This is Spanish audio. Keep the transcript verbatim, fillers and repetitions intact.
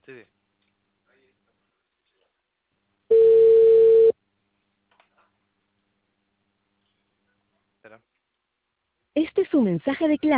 Sí, sí. Espera. Este es su mensaje de clave.